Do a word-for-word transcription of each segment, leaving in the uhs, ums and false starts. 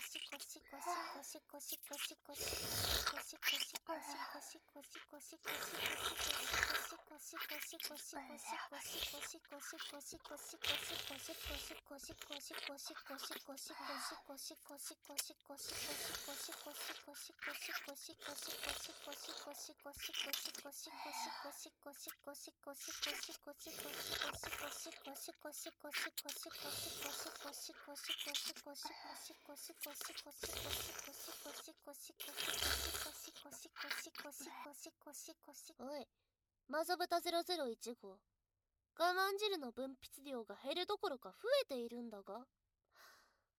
おい、マゾブタゼロゼロいち号。我慢汁の分泌量が減るどころか増えているんだが。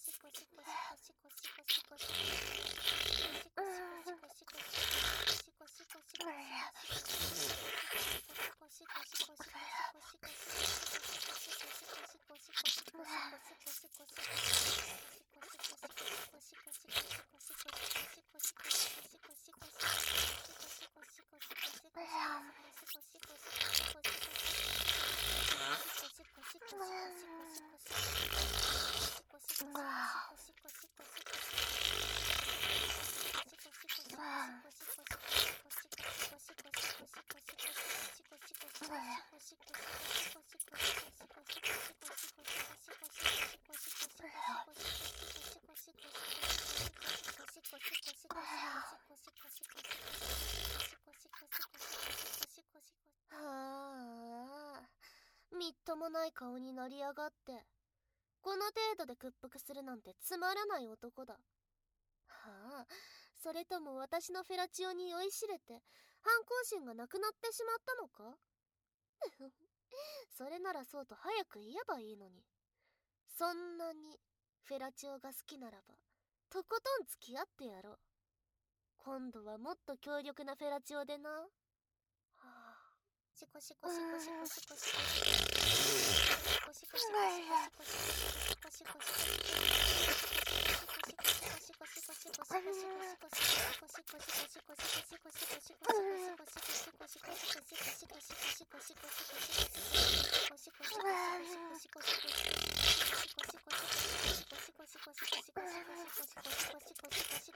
みっともない顔になりやがって。この程度で屈服するなんてつまらない男だ。はあ、それとも私のフェラチオに酔いしれて反抗心がなくなってしまったのかそれならそうと早く言えばいいのに。そんなにフェラチオが好きならばとことん付き合ってやろう。今度はもっと強力なフェラチオでな。はあ、シコシコシコシコシコシコシコシコシコシコシコシコシコシコ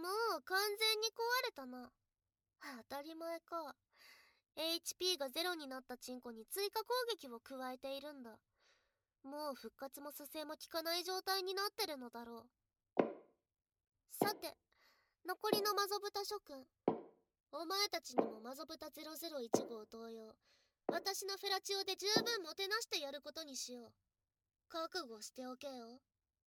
もう完全に壊れたな。当たり前か。 エイチピー がゼロになったチンコに追加攻撃を加えているんだ。もう復活も蘇生も効かない状態になってるのだろう。さて、残りのマゾブタ諸君、お前たちにもマゾブタゼロゼロいち号同様、私のフェラチオで十分もてなしてやることにしよう。覚悟しておけよ。